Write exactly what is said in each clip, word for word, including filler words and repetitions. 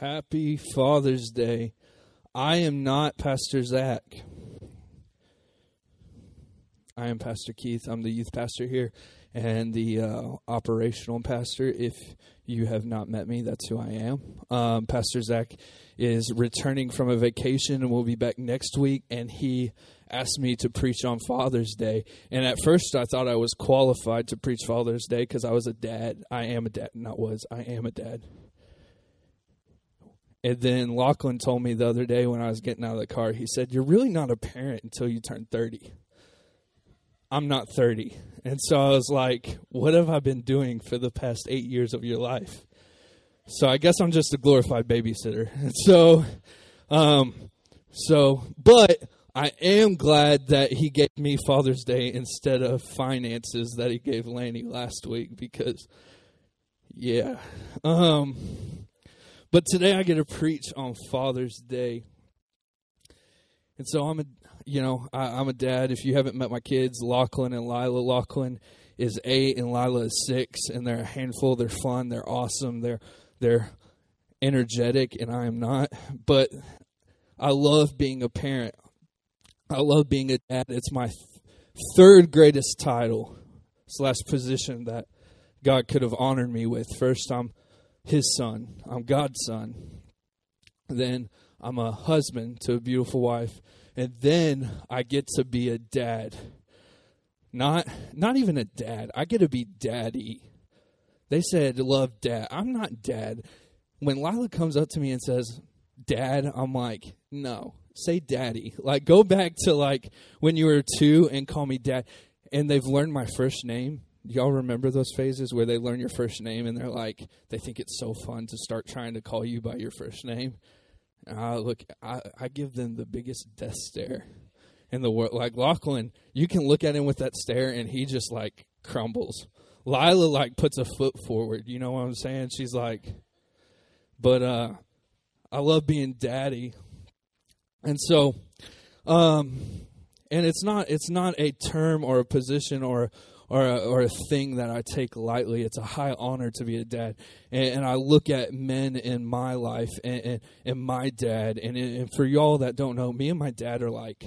Happy Father's Day. I am not Pastor Zach. I am Pastor Keith. I'm the youth pastor here and the uh, operational pastor. If you have not met me, that's who I am. Um, Pastor Zach is returning from a vacation and will be back next week, and he asked me to preach on Father's Day. And at first I thought I was qualified to preach Father's Day because I was a dad. I am a dad. Not was. I am a dad. And then Lachlan told me the other day when I was getting out of the car, he said, "You're really not a parent until you turn thirty. I'm not thirty. And so I was like, what have I been doing for the past eight years of your life? So I guess I'm just a glorified babysitter. And so, um, so, but I am glad that he gave me Father's Day instead of finances that he gave Lanny last week because, yeah. Um, but today I get to preach on Father's Day. And so I'm a, you know, I, I'm a dad. If you haven't met my kids, Lachlan and Lila. Lachlan is eight and Lila is six, and they're a handful. They're fun. They're awesome. They're they're energetic, and I am not. But I love being a parent. I love being a dad. It's my th- third greatest title slash position that God could have honored me with. First, I'm His son. I'm God's son. Then I'm a husband to a beautiful wife. And then I get to be a dad. Not not even a dad. I get to be daddy. They said love dad. I'm not dad. When Lila comes up to me and says, "Dad," I'm like, no, say daddy. Like, go back to like when you were two and call me dad. And they've learned my first name. Y'all remember those phases where they learn your first name and they're like, they think it's so fun to start trying to call you by your first name. Uh, look, I, I give them the biggest death stare in the world. Like Lachlan, you can look at him with that stare and he just like crumbles. Lila like puts a foot forward. You know what I'm saying? She's like, but uh, I love being daddy. And so, um, and it's not, it's not a term or a position or Or a, or a thing that I take lightly. It's a high honor to be a dad. And, and I look at men in my life and, and, and my dad. And, and for y'all that don't know, me and my dad are like,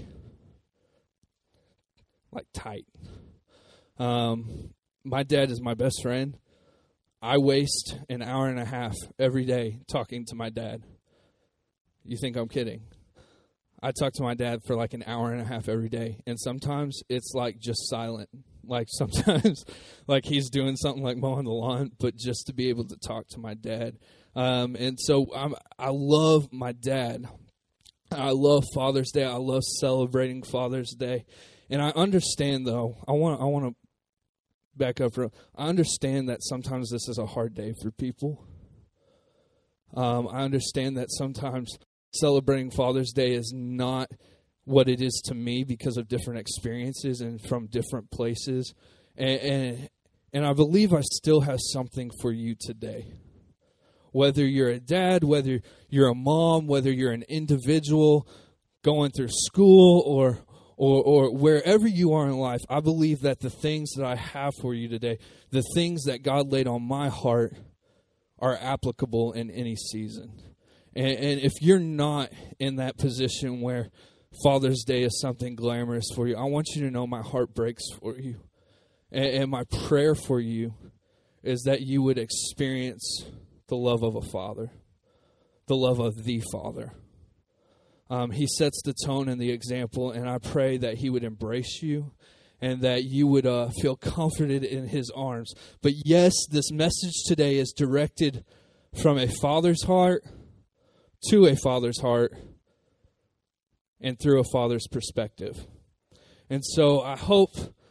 like tight. Um, my dad is my best friend. I waste an hour and a half every day talking to my dad. You think I'm kidding? I talk to my dad for like an hour and a half every day. And sometimes it's like just silent. Like sometimes, like he's doing something like mowing the lawn, but just to be able to talk to my dad. Um, and so I'm, I love my dad. I love Father's Day. I love celebrating Father's Day. And I understand, though, I want I want to back up. For, I understand that sometimes this is a hard day for people. Um, I understand that sometimes celebrating Father's Day is not what it is to me because of different experiences and from different places. And, and and I believe I still have something for you today. Whether you're a dad, whether you're a mom, whether you're an individual going through school or or or wherever you are in life, I believe that the things that I have for you today, the things that God laid on my heart are applicable in any season. And, and if you're not in that position where Father's Day is something glamorous for you, I want you to know my heart breaks for you. And, and my prayer for you is that you would experience the love of a father, the love of the Father. Um, he sets the tone and the example, and I pray that he would embrace you and that you would uh, feel comforted in his arms. But yes, this message today is directed from a father's heart to a father's heart, and through a father's perspective. And so I hope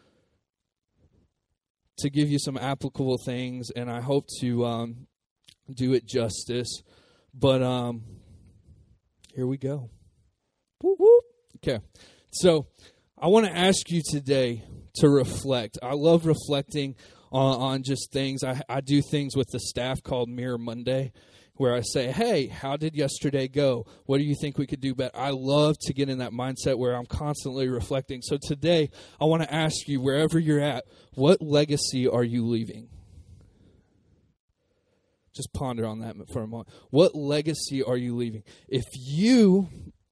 to give you some applicable things, and I hope to um, do it justice. But um, here we go. Whoop, whoop. Okay. So I want to ask you today to reflect. I love reflecting on, on just things. I, I do things with the staff called Mirror Monday, where I say, hey, how did yesterday go? What do you think we could do better? I love to get in that mindset where I'm constantly reflecting. So today, I want to ask you, wherever you're at, what legacy are you leaving? Just ponder on that for a moment. What legacy are you leaving? If you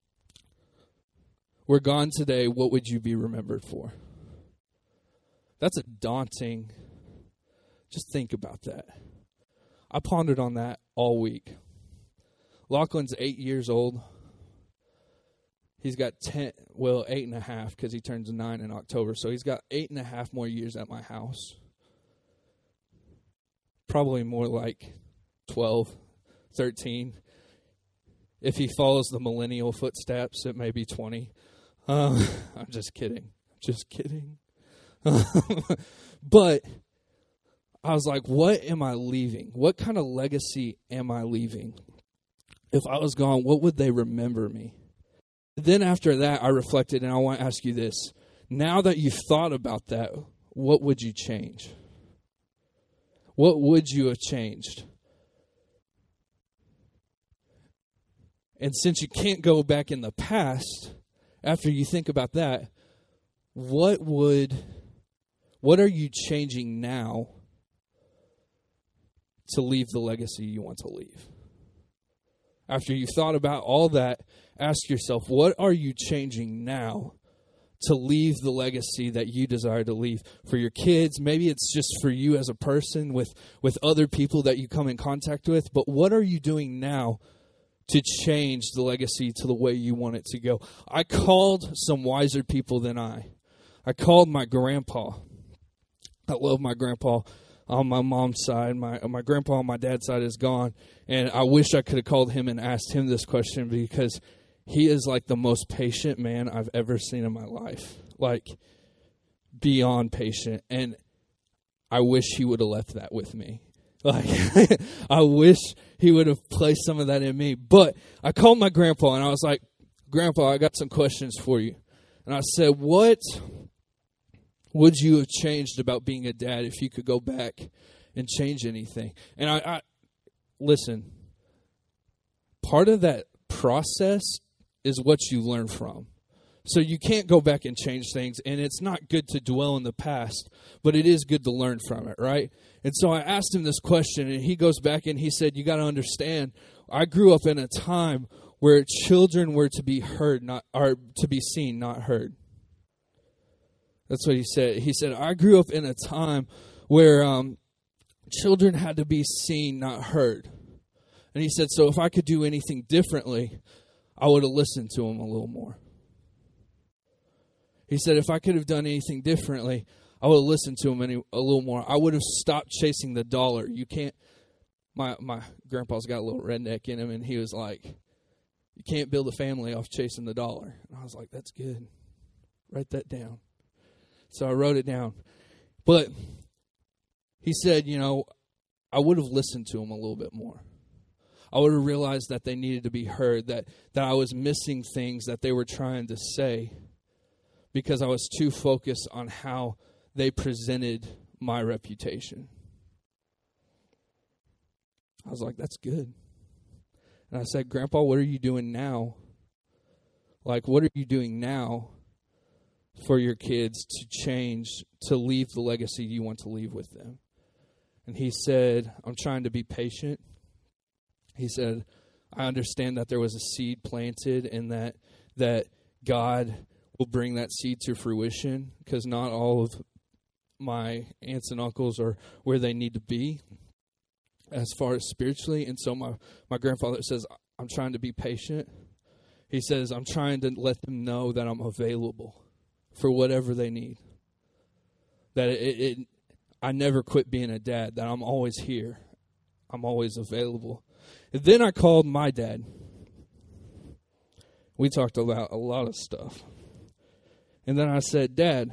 were gone today, what would you be remembered for? That's a daunting, just think about that. I pondered on that all week. Lachlan's eight years old. He's got ten, well, eight and a half because he turns nine in October. So he's got eight and a half more years at my house. Probably more like twelve, thirteen. If he follows the millennial footsteps, it may be twenty. Um, I'm just kidding. Just kidding. But I was like, what am I leaving? What kind of legacy am I leaving? If I was gone, what would they remember me? Then after that, I reflected, and I want to ask you this. Now that you've thought about that, what would you change? What would you have changed? And since you can't go back in the past, after you think about that, what would, what are you changing now to leave the legacy you want to leave? After you've thought about all that, ask yourself, what are you changing now to leave the legacy that you desire to leave for your kids? Maybe it's just for you as a person with, with other people that you come in contact with, but what are you doing now to change the legacy to the way you want it to go? I called some wiser people than I. I called my grandpa. I love my grandpa on my mom's side. My my grandpa on my dad's side is gone, and I wish I could have called him and asked him this question, because he is like the most patient man I've ever seen in my life, like beyond patient, and I wish he would have left that with me. Like, I wish he would have placed some of that in me. But I called my grandpa, and I was like, Grandpa, I got some questions for you. And I said, what would you have changed about being a dad if you could go back and change anything? And I, I listen, part of that process is what you learn from. So you can't go back and change things, and it's not good to dwell in the past, but it is good to learn from it, right? And so I asked him this question, and he goes back and he said, you got to understand, I grew up in a time where children were to be heard, not or to be seen, not heard. That's what he said. He said, I grew up in a time where um, children had to be seen, not heard. And he said, so if I could do anything differently, I would have listened to him a little more. He said, if I could have done anything differently, I would have listened to him any, a little more. I would have stopped chasing the dollar. You can't, my, my grandpa's got a little redneck in him, and he was like, you can't build a family off chasing the dollar. And I was like, that's good. Write that down. So I wrote it down. But he said, you know, I would have listened to him a little bit more. I would have realized that they needed to be heard, that, that I was missing things that they were trying to say because I was too focused on how they presented my reputation. I was like, that's good. And I said, Grandpa, what are you doing now? Like, what are you doing now for your kids to change, to leave the legacy you want to leave with them? And he said, I'm trying to be patient. He said, I understand that there was a seed planted and that that God will bring that seed to fruition, because not all of my aunts and uncles are where they need to be as far as spiritually. And so my, my grandfather says, I'm trying to be patient. He says, I'm trying to let them know that I'm available for whatever they need. That it, it, it I never quit being a dad, that I'm always here. I'm always available. And then I called my dad. We talked about a lot of stuff. And then I said, Dad,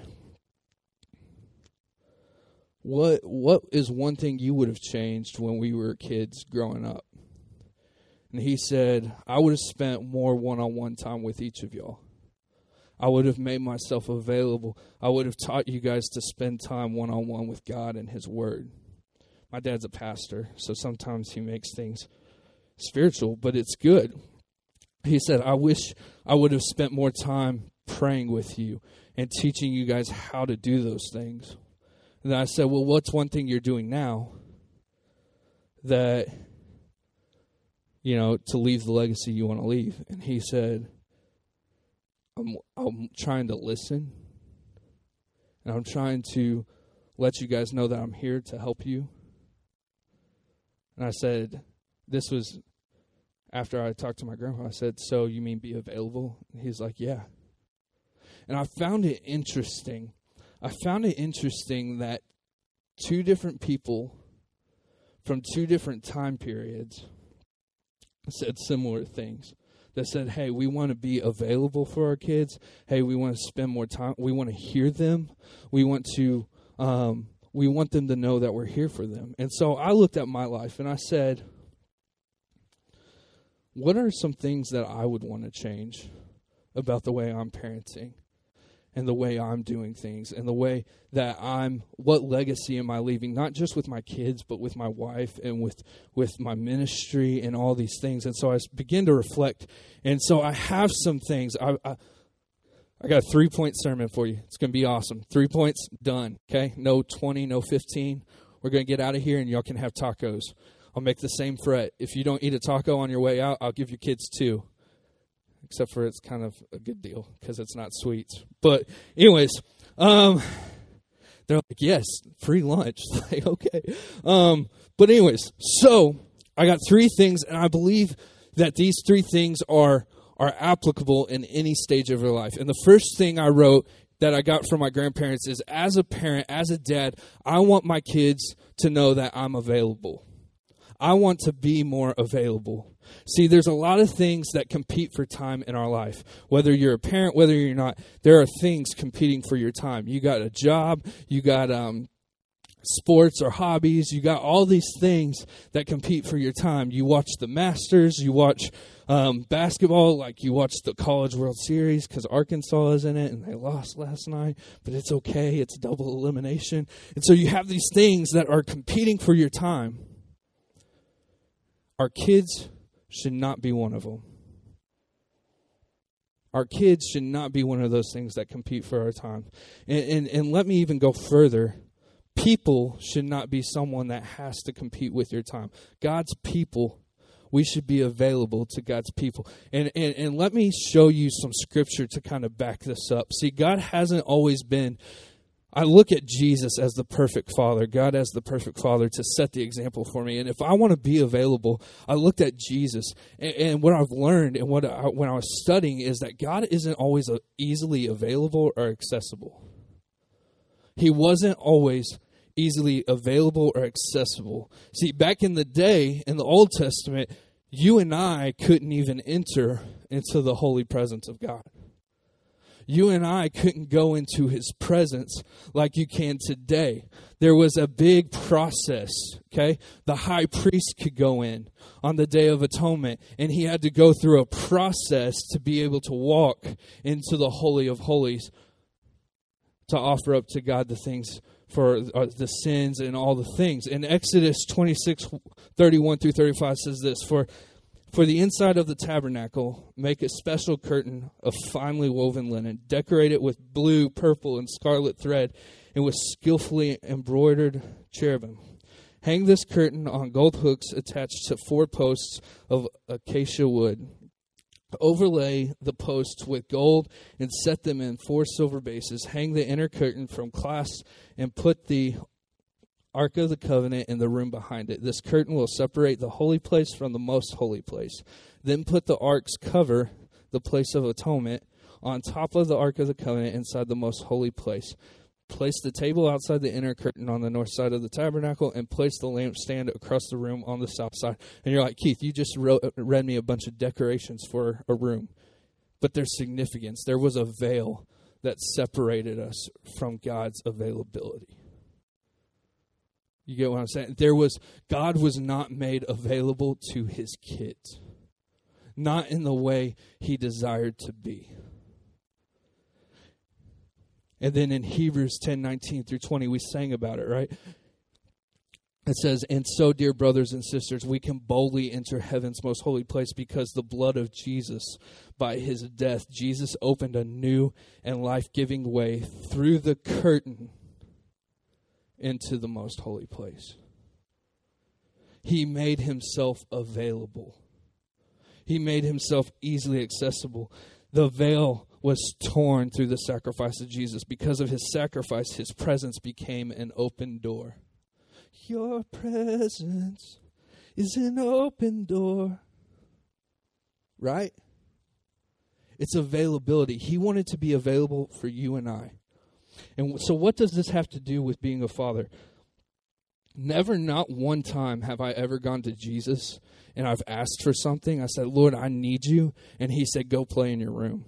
what what is one thing you would have changed when we were kids growing up? And he said, I would have spent more one-on-one time with each of y'all. I would have made myself available. I would have taught you guys to spend time one-on-one with God and His Word. My dad's a pastor, so sometimes he makes things spiritual, but it's good. He said, I wish I would have spent more time praying with you and teaching you guys how to do those things. And then I said, well, what's one thing you're doing now that, you know, to leave the legacy you want to leave? And he said, I'm, I'm trying to listen, and I'm trying to let you guys know that I'm here to help you. And I said, this was after I talked to my grandpa. I said, so you mean be available? And he's like, yeah. And I found it interesting. I found it interesting that two different people from two different time periods said similar things. They said, hey, we want to be available for our kids. Hey, we want to spend more time. We want to hear them. We want to, um, we want them to know that we're here for them. And so I looked at my life and I said, what are some things that I would want to change about the way I'm parenting and the way I'm doing things and the way that I'm, what legacy am I leaving, not just with my kids, but with my wife and with, with my ministry and all these things. And so I began to reflect. And so I have some things. I, I, I got a three-point sermon for you. It's going to be awesome. Three points, done, okay? No twenty, no fifteen. We're going to get out of here and y'all can have tacos. I'll make the same threat. If you don't eat a taco on your way out, I'll give your kids two. Except for it's kind of a good deal because it's not sweets. But anyways, um, they're like, yes, free lunch. Like, okay. Um, but anyways, so I got three things, and I believe that these three things are are applicable in any stage of your life. And the first thing I wrote that I got from my grandparents is, as a parent, as a dad, I want my kids to know that I'm available. I want to be more available. See, there's a lot of things that compete for time in our life. Whether you're a parent, whether you're not, there are things competing for your time. You got a job, you got um, sports or hobbies, you got all these things that compete for your time. You watch the Masters, you watch um, basketball, like you watch the College World Series because Arkansas is in it and they lost last night, but it's okay, it's double elimination. And so you have these things that are competing for your time. Our kids should not be one of them. Our kids should not be one of those things that compete for our time. And, and, and let me even go further. People should not be someone that has to compete with your time. God's people, we should be available to God's people. And, and, and let me show you some scripture to kind of back this up. See, God hasn't always been... I look at Jesus as the perfect father, God as the perfect father to set the example for me. And if I want to be available, I looked at Jesus. And, and what I've learned and what I, when I was studying is that God isn't always a, easily available or accessible. He wasn't always easily available or accessible. See, back in the day, in the Old Testament, you and I couldn't even enter into the holy presence of God. You and I couldn't go into his presence like you can today. There was a big process, okay? The high priest could go in on the Day of Atonement, and he had to go through a process to be able to walk into the Holy of Holies to offer up to God the things for uh, the sins and all the things. And Exodus twenty-six, thirty-one through thirty-five says this, For For the inside of the tabernacle, make a special curtain of finely woven linen. Decorate it with blue, purple, and scarlet thread, and with skillfully embroidered cherubim. Hang this curtain on gold hooks attached to four posts of acacia wood. Overlay the posts with gold and set them in four silver bases. Hang the inner curtain from clasps and put the Ark of the Covenant in the room behind it. This curtain will separate the holy place from the most holy place. Then put the Ark's cover, the place of atonement, on top of the Ark of the Covenant inside the most holy place. Place the table outside the inner curtain on the north side of the tabernacle, and place the lampstand across the room on the south side. And you're like, Keith, you just wrote, read me a bunch of decorations for a room. But there's significance. There was a veil that separated us from God's availability. You get what I'm saying? There was, God was not made available to his kids. Not in the way he desired to be. And then in Hebrews ten, nineteen through twenty, we sang about it, right? It says, and so, dear brothers and sisters, we can boldly enter heaven's most holy place because the blood of Jesus, by his death, Jesus opened a new and life-giving way through the curtain into the most holy place. He made himself available. He made himself easily accessible. The veil was torn through the sacrifice of Jesus. Because of his sacrifice, his presence became an open door. Your presence is an open door. Right? It's availability. He wanted to be available for you and I. And so what does this have to do with being a father? Never, not one time have I ever gone to Jesus and I've asked for something. I said, Lord, I need you. And he said, go play in your room.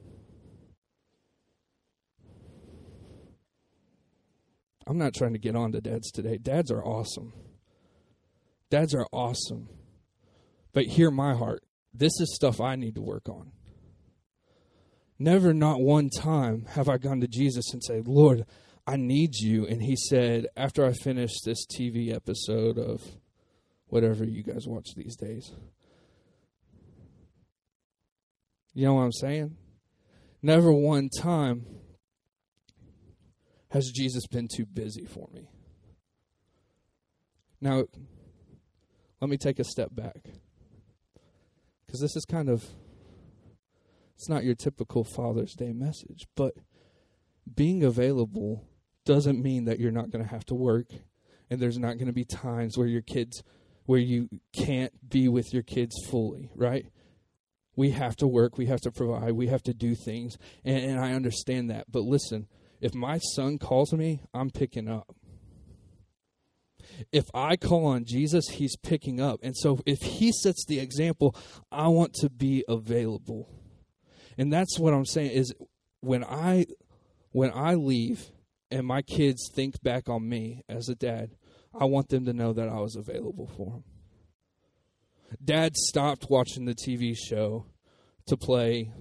I'm not trying to get on to dads today. Dads are awesome. Dads are awesome. But hear my heart. This is stuff I need to work on. Never, not one time have I gone to Jesus and said, Lord, I need you. And he said, after I finish this T V episode of whatever you guys watch these days. You know what I'm saying? Never one time has Jesus been too busy for me. Now, let me take a step back. Because this is kind of, it's not your typical Father's Day message, but being available doesn't mean that you're not going to have to work, and there's not going to be times where your kids, where you can't be with your kids fully, right? We have to work, we have to provide, we have to do things, and, and I understand that. But listen, if my son calls me, I'm picking up. If I call on Jesus, he's picking up. And so if he sets the example, I want to be available. And that's what I'm saying is when I when I leave and my kids think back on me as a dad, I want them to know that I was available for them. Dad stopped watching the T V show to play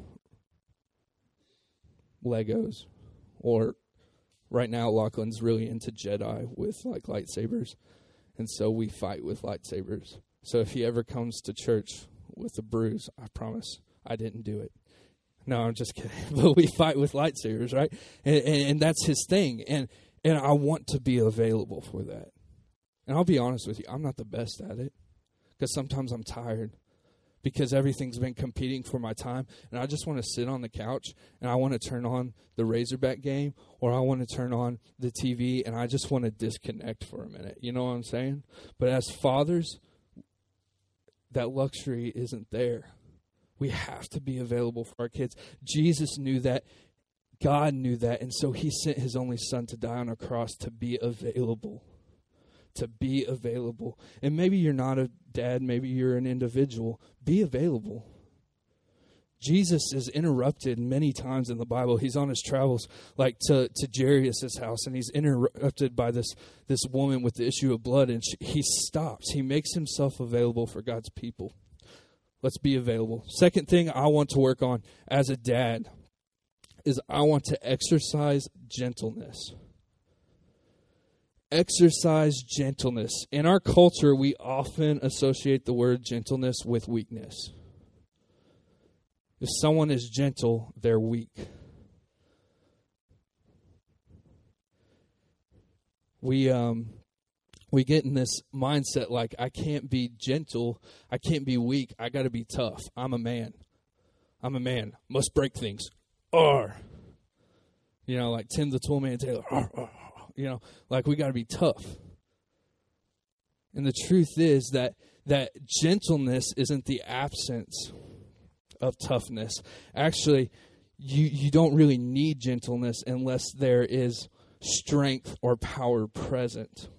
Legos. Or right now, Lachlan's really into Jedi with like lightsabers. And so we fight with lightsabers. So if he ever comes to church with a bruise, I promise I didn't do it. No, I'm just kidding. But we fight with lightsabers, right? And, and, and that's his thing. And and I want to be available for that. And I'll be honest with you, I'm not the best at it. Because sometimes I'm tired. Because everything's been competing for my time. And I just want to sit on the couch. And I want to turn on the Razorback game. Or I want to turn on the T V. And I just want to disconnect for a minute. You know what I'm saying? But as fathers, that luxury isn't there. We have to be available for our kids. Jesus knew that. God knew that. And so he sent his only son to die on a cross to be available. To be available. And maybe you're not a dad. Maybe you're an individual. Be available. Jesus is interrupted many times in the Bible. He's on his travels like to, to Jairus' house. And he's interrupted by this, this woman with the issue of blood. And she, he stops. He makes himself available for God's people. Let's be available. Second thing I want to work on as a dad is I want to exercise gentleness. Exercise gentleness. In our culture, we often associate the word gentleness with weakness. If someone is gentle, they're weak. We um we get in this mindset like, I can't be gentle, I can't be weak, I got to be tough. I'm a man. I'm a man. Must break things. Arr. You know, like Tim the Toolman Taylor. Arr, arr. You know, like we got to be tough. And the truth is that that gentleness isn't the absence of toughness. Actually, you, you don't really need gentleness unless there is strength or power present.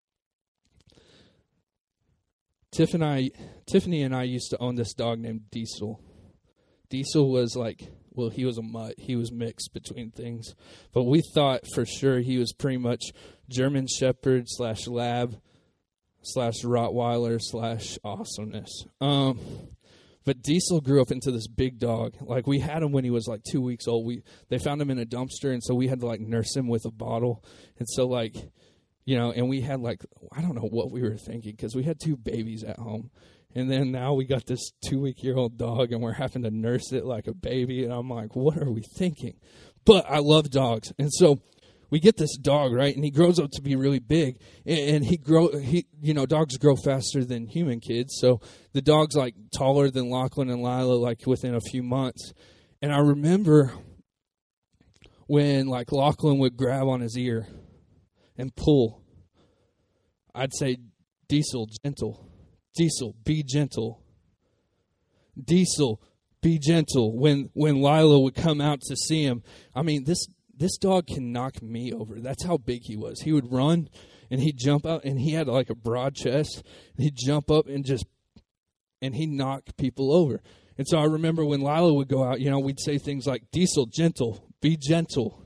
Tiffany and I, Tiffany and I used to own this dog named Diesel. Diesel was like, well, he was a mutt. He was mixed between things. But we thought for sure he was pretty much German Shepherd slash Lab slash Rottweiler slash awesomeness. Um, but Diesel grew up into this big dog. Like, we had him when he was like two weeks old. We They found him in a dumpster, and so we had to like nurse him with a bottle. And so like, you know, and we had like, I don't know what we were thinking because we had two babies at home. And then now we got this two-week-year-old dog, and we're having to nurse it like a baby. And I'm like, what are we thinking? But I love dogs. And so we get this dog, right? And he grows up to be really big. And, and he grow, he, you know, dogs grow faster than human kids. So the dog's like taller than Lachlan and Lila, like within a few months. And I remember when like Lachlan would grab on his ear and pull, I'd say, Diesel, gentle. Diesel, be gentle. Diesel, be gentle. When when Lila would come out to see him, I mean, this this dog can knock me over. That's how big he was. He would run, and he'd jump out, and he had like a broad chest. And he'd jump up and just, and he'd knock people over. And so I remember when Lila would go out, you know, we'd say things like, Diesel, gentle, be gentle.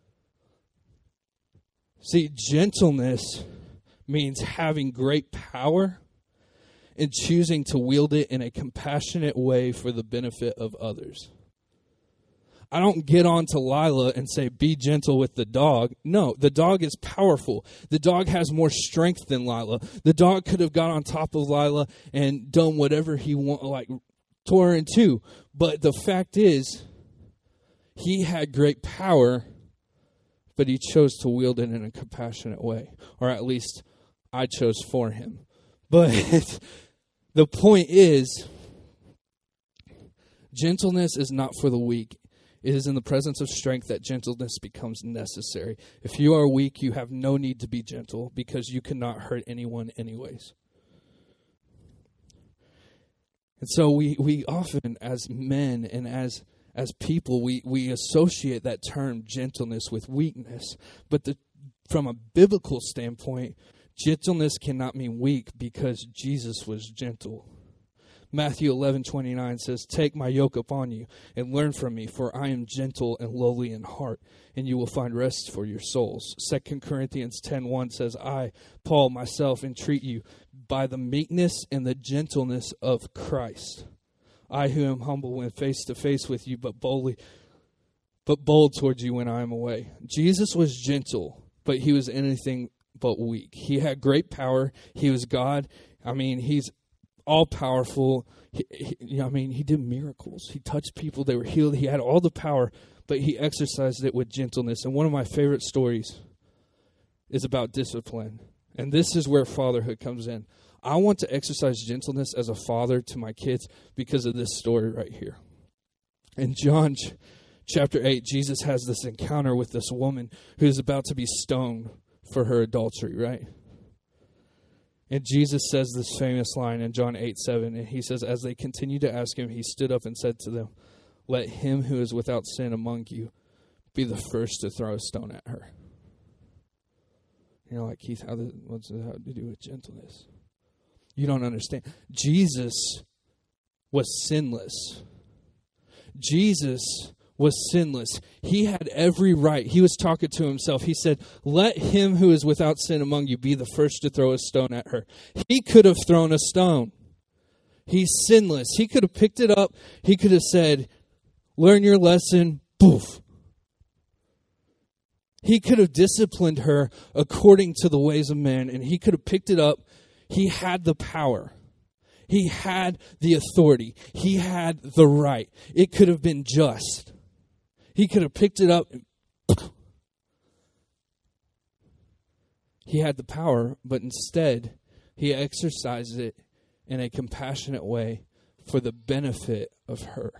See, gentleness means having great power and choosing to wield it in a compassionate way for the benefit of others. I don't get on to Lila and say, be gentle with the dog. No, the dog is powerful. The dog has more strength than Lila. The dog could have got on top of Lila and done whatever he want, like tore her in two. But the fact is, he had great power, but he chose to wield it in a compassionate way. Or at least I chose for him. But the point is, gentleness is not for the weak. It is in the presence of strength that gentleness becomes necessary. If you are weak, you have no need to be gentle because you cannot hurt anyone anyways. And so we, we often, as men and as as people, we, we associate that term gentleness with weakness. But the, from a biblical standpoint, gentleness cannot mean weak because Jesus was gentle. Matthew eleven twenty-nine says, take my yoke upon you and learn from me, for I am gentle and lowly in heart, and you will find rest for your souls. Second Corinthians ten one says, I, Paul, myself, entreat you by the meekness and the gentleness of Christ. I who am humble when face to face with you, but boldly, but bold towards you when I am away. Jesus was gentle, but he was anything but weak. He had great power. He was God. I mean, he's all powerful. He, he, I mean, he did miracles. He touched people. They were healed. He had all the power, but he exercised it with gentleness. And one of my favorite stories is about discipline. And this is where fatherhood comes in. I want to exercise gentleness as a father to my kids because of this story right here. In John ch- chapter eight, Jesus has this encounter with this woman who's about to be stoned for her adultery, right? And Jesus says this famous line in John eight seven, and he says, as they continued to ask him, he stood up and said to them, let him who is without sin among you be the first to throw a stone at her. You're like, Keith, how does, what's it have to do with gentleness? You don't understand. Jesus was sinless. Jesus was sinless. He had every right. He was talking to himself. He said, let him who is without sin among you be the first to throw a stone at her. He could have thrown a stone. He's sinless. He could have picked it up. He could have said, learn your lesson. Poof. He could have disciplined her according to the ways of men, and he could have picked it up. He had the power. He had the authority. He had the right. It could have been just. He could have picked it up. And he had the power, but instead, he exercised it in a compassionate way for the benefit of her.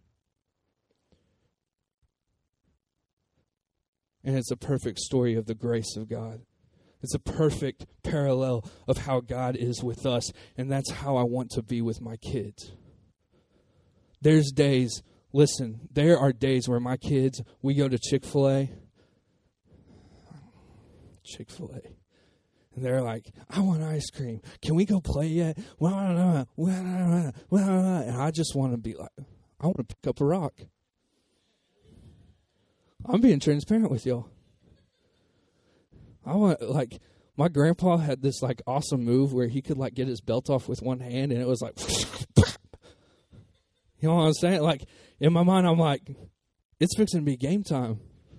And it's a perfect story of the grace of God. It's a perfect parallel of how God is with us, and that's how I want to be with my kids. There's days, listen, there are days where my kids, we go to Chick-fil-A, Chick-fil-A, and they're like, I want ice cream. Can we go play yet? And I just want to be like, I want to pick up a rock. I'm being transparent with y'all. I want, like, my grandpa had this, like, awesome move where he could, like, get his belt off with one hand, and it was like, you know what I'm saying? Like, in my mind, I'm like, it's fixing to be game time.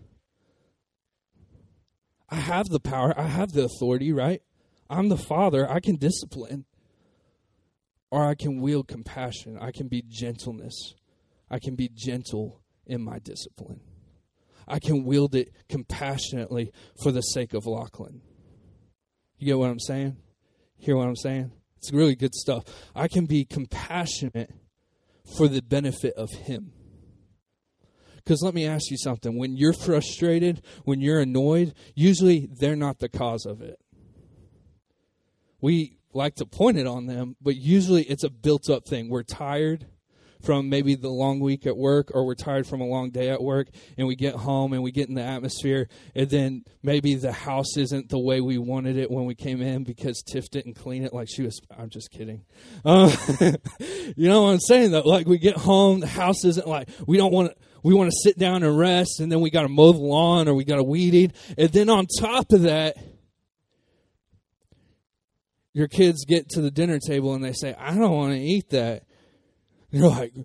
I have the power. I have the authority, right? I'm the father. I can discipline. Or I can wield compassion. I can be gentleness. I can be gentle in my discipline. I can wield it compassionately for the sake of Lachlan. You get what I'm saying? Hear what I'm saying? It's really good stuff. I can be compassionate for the benefit of him. Because let me ask you something. When you're frustrated, when you're annoyed, usually they're not the cause of it. We like to point it on them, but usually it's a built-up thing. We're tired from maybe the long week at work, or we're tired from a long day at work, and we get home and we get in the atmosphere, and then maybe the house isn't the way we wanted it when we came in because Tiff didn't clean it like she was. I'm just kidding. Uh, you know what I'm saying, though? Like, we get home, the house isn't like, we don't want to, we want to sit down and rest, and then we got to mow the lawn, or we got to weed eat, and then on top of that, your kids get to the dinner table and they say, I don't want to eat that. And you're like,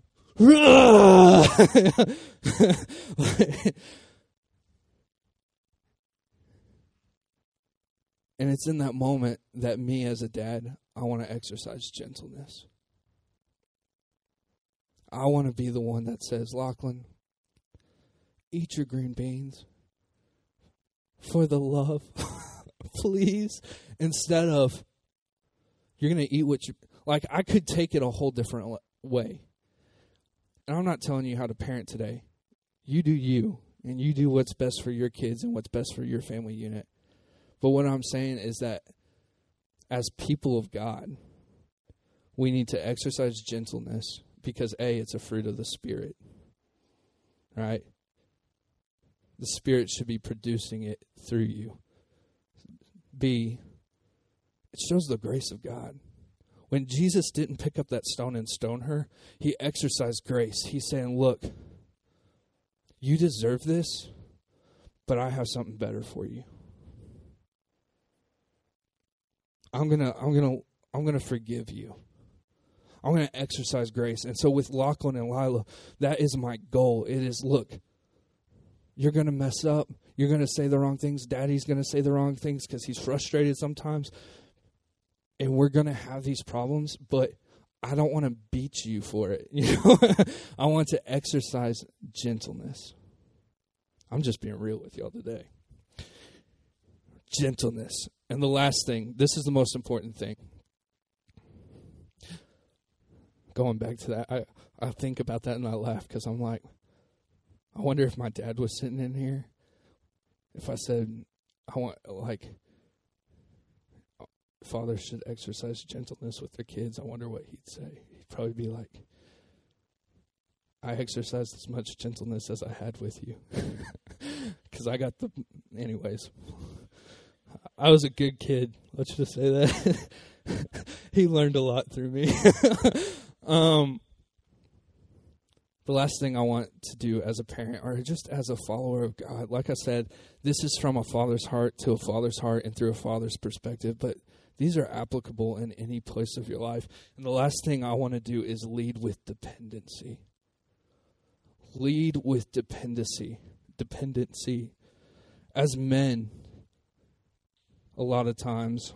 and it's in that moment that me as a dad, I want to exercise gentleness. I want to be the one that says, Lachlan, eat your green beans for the love, please, instead of, you're going to eat what you, like, I could take it a whole different way. And I'm not telling you how to parent today. You do you, and you do what's best for your kids and what's best for your family unit. But what I'm saying is that as people of God, we need to exercise gentleness because, A, it's a fruit of the Spirit. All right? The Spirit should be producing it through you. B, it shows the grace of God. When Jesus didn't pick up that stone and stone her, he exercised grace. He's saying, look, you deserve this, but I have something better for you. I'm gonna, I'm gonna, I'm gonna forgive you. I'm gonna exercise grace. And so with Lachlan and Lila, that is my goal. It is, look, you're gonna mess up. You're gonna say the wrong things. Daddy's gonna say the wrong things because he's frustrated sometimes. And we're going to have these problems, but I don't want to beat you for it. You know, I want to exercise gentleness. I'm just being real with y'all today. Gentleness. And the last thing, this is the most important thing. Going back to that, I, I think about that and I laugh because I'm like, I wonder if my dad was sitting in here. If I said, I want, like, fathers should exercise gentleness with their kids, I wonder what he'd say. He'd probably be like, I exercised as much gentleness as I had with you. Because I got the... Anyways. I was a good kid. Let's just say that. He learned a lot through me. um, the last thing I want to do as a parent, or just as a follower of God, like I said, this is from a father's heart to a father's heart and through a father's perspective, but these are applicable in any place of your life. And the last thing I want to do is lead with dependency. Lead with dependency. Dependency. As men, a lot of times,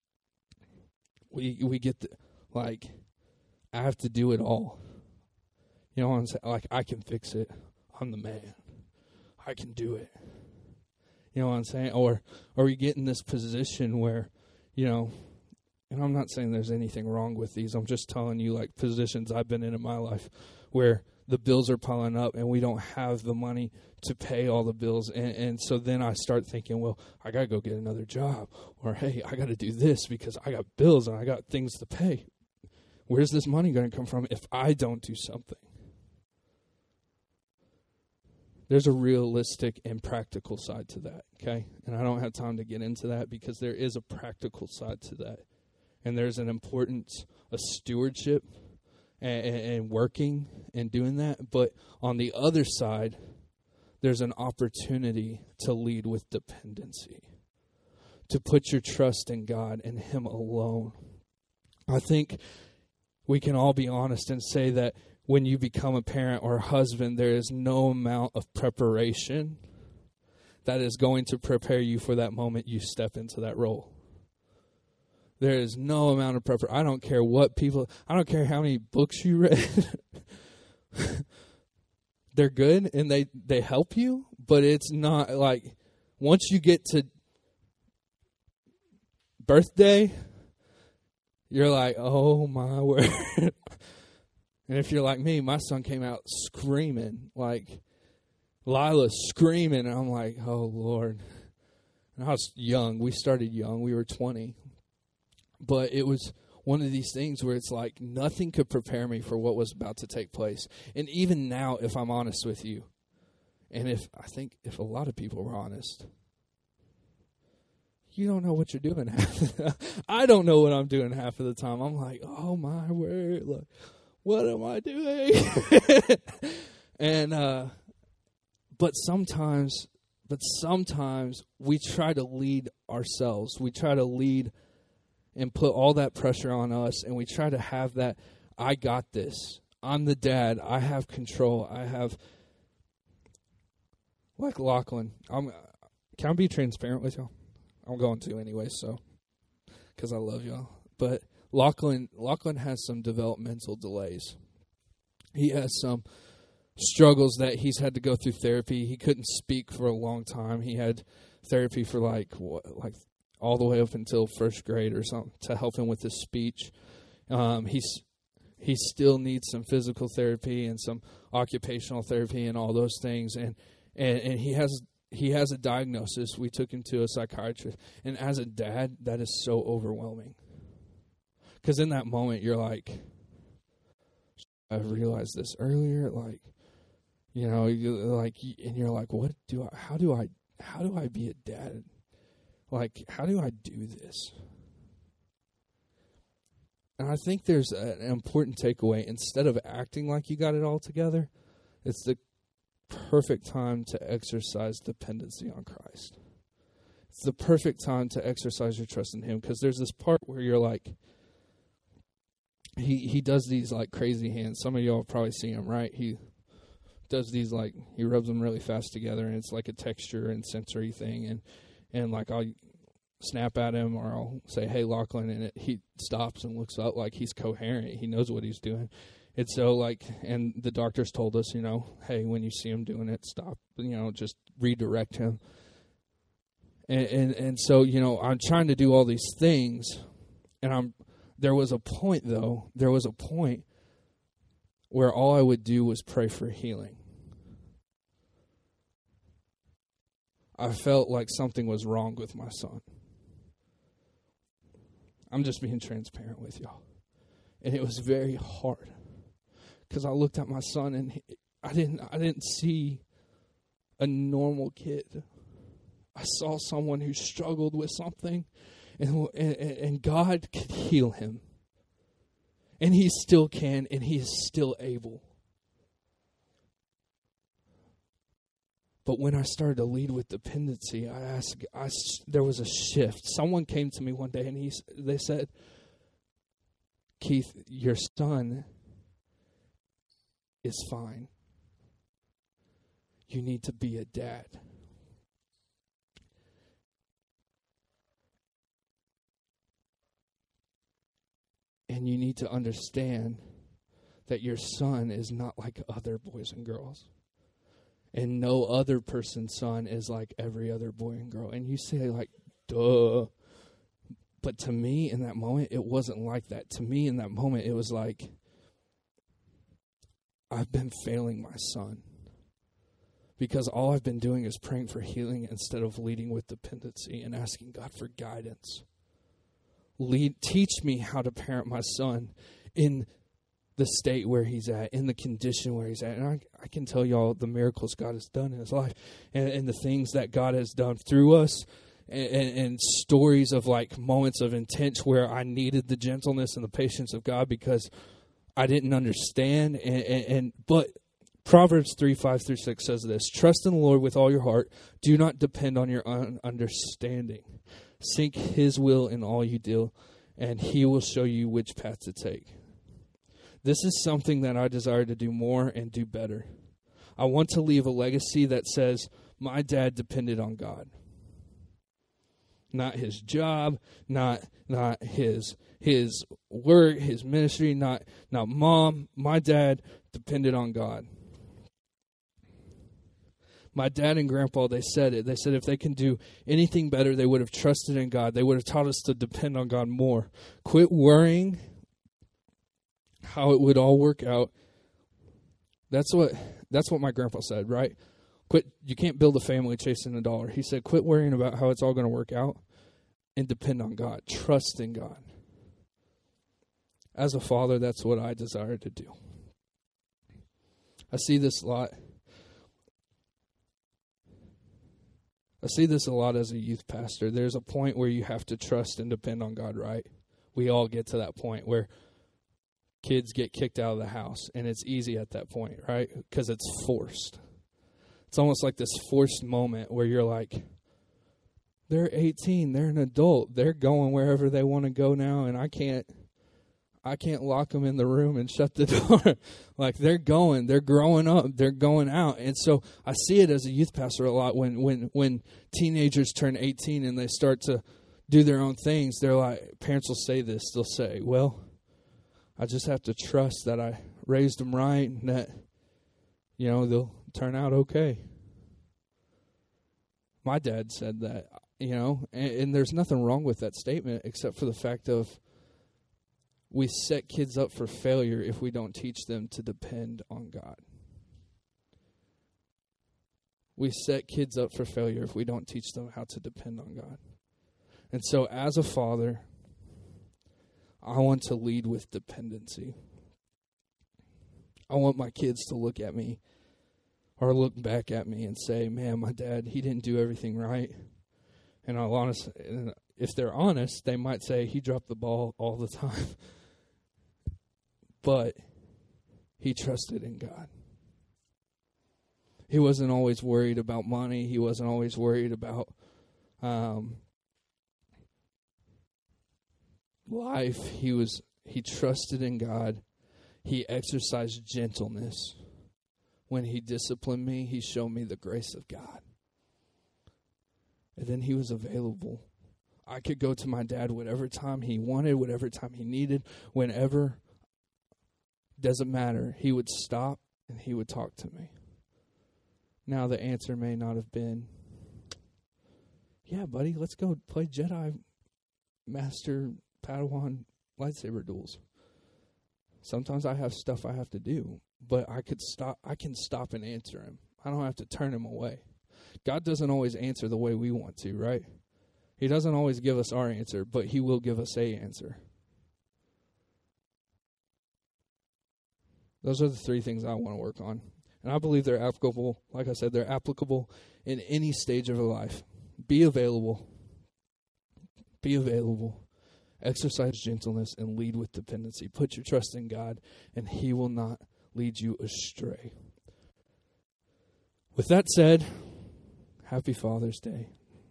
we we get the, like, I have to do it all. You know what I'm saying? Like, I can fix it. I'm the man. I can do it. You know what I'm saying? Or, or we get in this position where, you know, and I'm not saying there's anything wrong with these. I'm just telling you, like, positions I've been in in my life where the bills are piling up and we don't have the money to pay all the bills. And, and so then I start thinking, well, I got to go get another job. Or, hey, I got to do this because I got bills and I got things to pay. Where's this money going to come from if I don't do something? There's a realistic and practical side to that, okay? And I don't have time to get into that because there is a practical side to that. And there's an importance of stewardship and, and, and working and doing that. But on the other side, there's an opportunity to lead with dependency, to put your trust in God and Him alone. I think we can all be honest and say that when you become a parent or a husband, there is no amount of preparation that is going to prepare you for that moment you step into that role. There is no amount of preparation. I don't care what people, I don't care how many books you read. They're good and they, they help you, but it's not like once you get to birthday, you're like, oh my word. And if you're like me, my son came out screaming, like Lila screaming, and I'm like, oh Lord. And I was young. We started young. We were twenty. But it was one of these things where it's like nothing could prepare me for what was about to take place. And even now, if I'm honest with you, and if I think if a lot of people were honest, you don't know what you're doing. I don't know what I'm doing half of the time. I'm like, oh my word, look, what am I doing? and uh, but sometimes, but sometimes we try to lead ourselves. We try to lead and put all that pressure on us, and we try to have that, I got this. I'm the dad. I have control. I have, like Lachlan. I'm, can I be transparent with y'all? I'm going to anyway, so, because I love y'all. But Lachlan, Lachlan has some developmental delays. He has some struggles that he's had to go through therapy. He couldn't speak for a long time. He had therapy for like what, like all the way up until first grade or something to help him with his speech. Um, he's he still needs some physical therapy and some occupational therapy and all those things. And and, and he has he has a diagnosis. We took him to a psychiatrist. And as a dad, that is so overwhelming. Because in that moment, you're like, I realized this earlier, like, you know, you like, and you're like, what do I, how do I, how do I be a dad? Like, how do I do this? And I think there's an important takeaway. Instead of acting like you got it all together, it's the perfect time to exercise dependency on Christ. It's the perfect time to exercise your trust in Him, because there's this part where you're like, he he does these like crazy hands. Some of y'all probably see him, right? He does these like, he rubs them really fast together, and it's like a texture and sensory thing, and and like I'll snap at him, or I'll say, hey, Lachlan, and it, he stops and looks up like he's coherent. He knows what he's doing. It's so like, and the doctors told us, you know, hey, when you see him doing it, stop, you know, just redirect him. And, and, and so, you know, I'm trying to do all these things, and I'm, there was a point, though, there was a point where all I would do was pray for healing. I felt like something was wrong with my son. I'm just being transparent with y'all. And it was very hard, because I looked at my son, and he, I didn't I didn't see a normal kid. I saw someone who struggled with something, and, and, and God could heal him. And He still can, and He is still able. But when I started to lead with dependency, I asked, I, there was a shift. Someone came to me one day, and he, they said, Keith, your son is fine. You need to be a dad. And you need to understand that your son is not like other boys and girls. And no other person's son is like every other boy and girl. And you say, like, duh. But to me, in that moment, it wasn't like that. To me, in that moment, it was like, I've been failing my son. Because all I've been doing is praying for healing instead of leading with dependency and asking God for guidance. Lead, teach me how to parent my son in the state where he's at, in the condition where he's at. And I, I can tell y'all the miracles God has done in his life, and, and the things that God has done through us, and, and, and stories of like moments of intense where I needed the gentleness and the patience of God because I didn't understand. And, and, and but Proverbs three, five through six says this: trust in the Lord with all your heart. Do not depend on your own understanding. Seek His will in all you do, and He will show you which path to take. This is something that I desire to do more and do better. I want to leave a legacy that says, my dad depended on God. Not his job, not not his his work, his ministry, not, not mom. My dad depended on God. My dad and grandpa, they said it. They said if they can do anything better, they would have trusted in God. They would have taught us to depend on God more. Quit worrying how it would all work out. That's what that's what my grandpa said, right? Quit. You can't build a family chasing a dollar. He said, quit worrying about how it's all going to work out and depend on God. Trust in God. As a father, that's what I desire to do. I see this a lot. I see this a lot as a youth pastor. There's a point where you have to trust and depend on God, right? We all get to that point where kids get kicked out of the house, and it's easy at that point, right? Because it's forced. It's almost like this forced moment where you're like, they're eighteen, they're an adult, they're going wherever they want to go now, and I can't, I can't lock them in the room and shut the door. Like, they're going, they're growing up, they're going out. And so I see it as a youth pastor a lot when, when, when teenagers turn eighteen and they start to do their own things. They're like, parents will say this, they'll say, well, I just have to trust that I raised them right and that, you know, they'll turn out okay. My dad said that, you know, and, and there's nothing wrong with that statement except for the fact of we set kids up for failure if we don't teach them to depend on God. We set kids up for failure if we don't teach them how to depend on God. And so as a father, I want to lead with dependency. I want my kids to look at me or look back at me and say, man, my dad, he didn't do everything right. And I'll honest, if they're honest, they might say he dropped the ball all the time. But he trusted in God. He wasn't always worried about money. He wasn't always worried about um, life. He was. He trusted in God. He exercised gentleness. When he disciplined me, he showed me the grace of God. And then he was available. I could go to my dad whatever time he wanted, whatever time he needed, whenever. Doesn't matter. He would stop and he would talk to me. Now the answer may not have been, yeah, buddy, let's go play Jedi Master Padawan lightsaber duels. Sometimes I have stuff I have to do, but I could stop. I can stop and answer him. I don't have to turn him away. God doesn't always answer the way we want to, right? He doesn't always give us our answer, but he will give us a answer. Those are the three things I want to work on. And I believe they're applicable. Like I said, they're applicable in any stage of your life. Be available. Be available. Exercise gentleness and lead with dependency. Put your trust in God, and he will not lead you astray. With that said, happy Father's Day.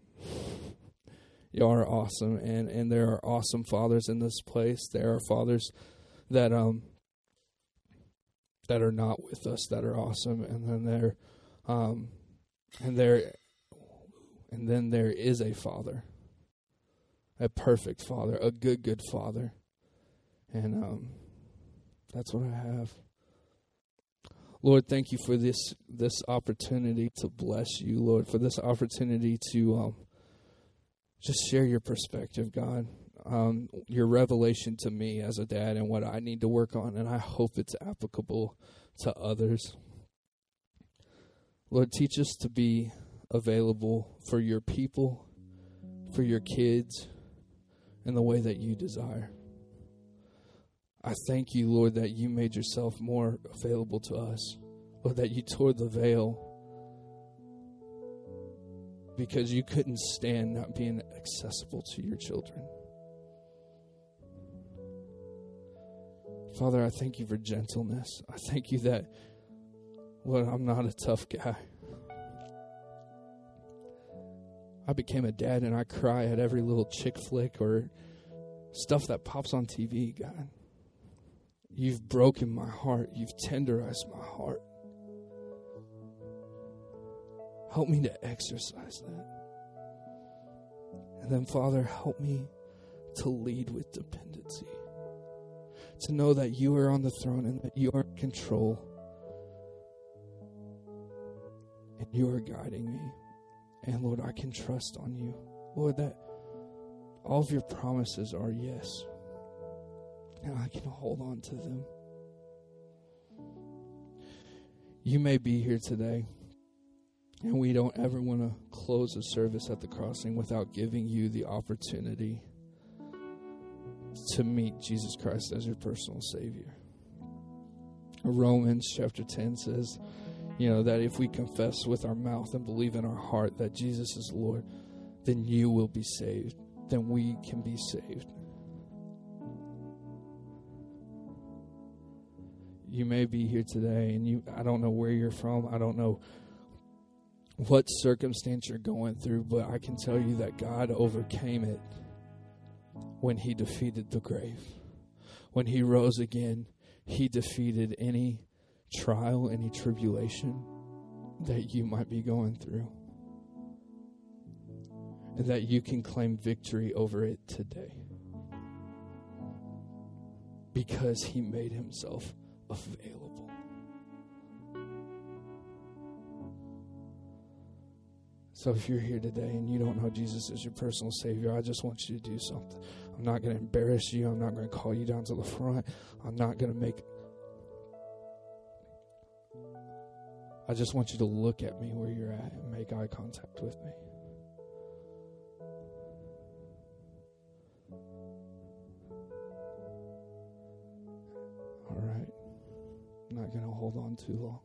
You are awesome, and, and there are awesome fathers in this place. There are fathers that um that are not with us that are awesome, and then there um and there and then there is a father. A perfect father, a good, good father. And um, that's what I have. Lord, thank you for this this opportunity to bless you, Lord, for this opportunity to um, just share your perspective, God, um, your revelation to me as a dad and what I need to work on, and I hope it's applicable to others. Lord, teach us to be available for your people, for your kids, in the way that you desire. I thank you, Lord, that you made yourself more available to us. Lord, that you tore the veil because you couldn't stand not being accessible to your children. Father, I thank you for gentleness. I thank you that, Lord, I'm not a tough guy. I became a dad and I cry at every little chick flick or stuff that pops on T V, God. You've broken my heart. You've tenderized my heart. Help me to exercise that. And then, Father, help me to lead with dependency. To know that you are on the throne and that you are in control. and you are guiding me. And Lord, I can trust on you. Lord, that all of your promises are yes. And I can hold on to them. You may be here today, and we don't ever want to close a service at the crossing without giving you the opportunity to meet Jesus Christ as your personal Savior. Romans chapter ten says, you know, that if we confess with our mouth and believe in our heart that Jesus is Lord, then you will be saved. Then we can be saved. You may be here today, and you I don't know where you're from. I don't know what circumstance you're going through, but I can tell you that God overcame it when he defeated the grave. When he rose again, he defeated any trial, any tribulation that you might be going through. And that you can claim victory over it today. Because he made himself available. So if you're here today and you don't know Jesus as your personal Savior, I just want you to do something. I'm not going to embarrass you. I'm not going to call you down to the front. I'm not going to make... I just want you to look at me where you're at and make eye contact with me. All right. I'm not going to hold on too long.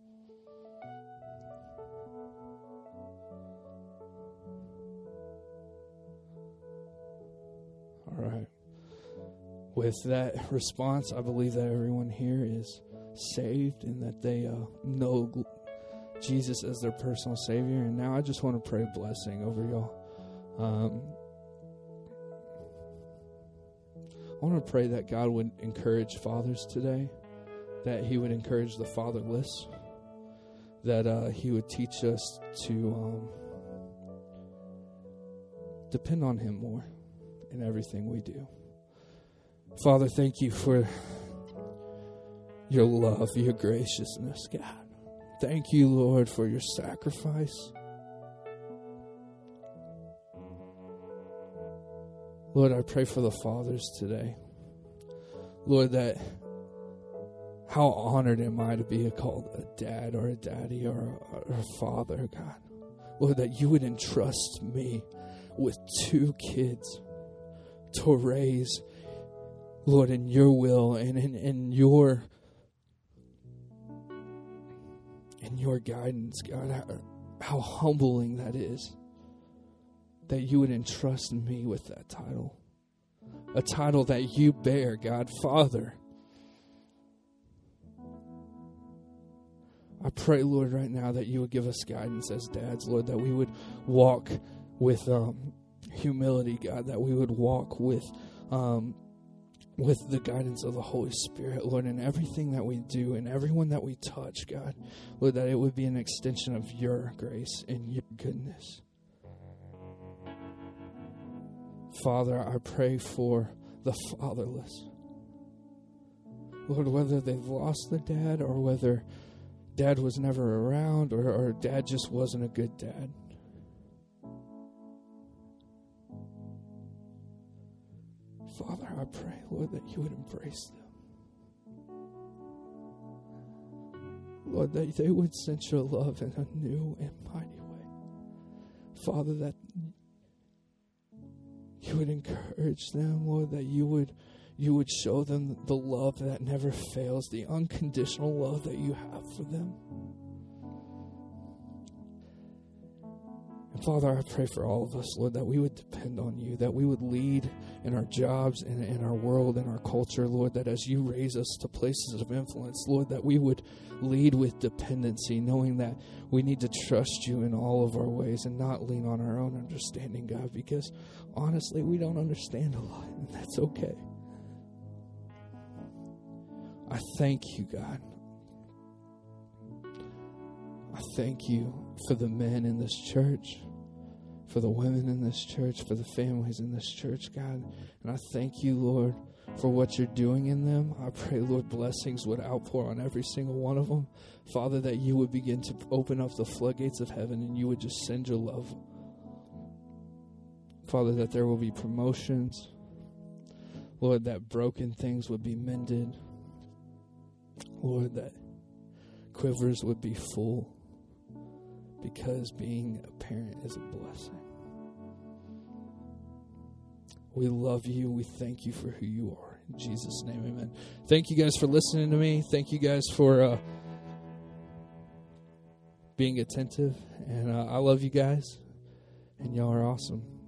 All right. With that response, I believe that everyone here is saved and that they uh, know Jesus as their personal Savior. And now I just want to pray a blessing over y'all. Um, I want to pray that God would encourage fathers today, that he would encourage the fatherless, that uh, he would teach us to um, depend on him more in everything we do. Father, thank you for your love, your graciousness, God. Thank you, Lord, for your sacrifice. Lord, I pray for the fathers today. Lord, that how honored am I to be called a dad or a daddy or a, or a father, God. Lord, that you would entrust me with two kids to raise, Lord, in your will and in, in your in your guidance, God. How, how humbling that is, that you would entrust me with that title. A title that you bear, God, Father. I pray, Lord, right now that you would give us guidance as dads, Lord, that we would walk with um, humility, God, that we would walk with um, with the guidance of the Holy Spirit, Lord, in everything that we do and everyone that we touch, God, Lord, that it would be an extension of your grace and your goodness. Father, I pray for the fatherless. Lord, whether they've lost their dad or whether dad was never around or, or dad just wasn't a good dad. Father, I pray, Lord, that you would embrace them. Lord, that they would sense your love in a new and mighty way. Father, that you would encourage them, Lord, that you would you would show them the love that never fails, the unconditional love that you have for them. And Father, I pray for all of us, Lord, that we would depend on you, that we would lead in our jobs and in our world and our culture, Lord, that as you raise us to places of influence, Lord, that we would lead with dependency, knowing that we need to trust you in all of our ways and not lean on our own understanding, God, because honestly, we don't understand a lot, and that's okay. I thank you, God. I thank you for the men in this church, for the women in this church, for the families in this church, God. And I thank you, Lord, for what you're doing in them. I pray, Lord, blessings would outpour on every single one of them. Father, that you would begin to open up the floodgates of heaven and you would just send your love. Father, that there will be promotions. Lord, that broken things would be mended. Lord, that quivers would be full, because being a parent is a blessing. We love you. We thank you for who you are. In Jesus' name, amen. Thank you guys for listening to me. Thank you guys for uh, being attentive. And uh, I love you guys. And y'all are awesome.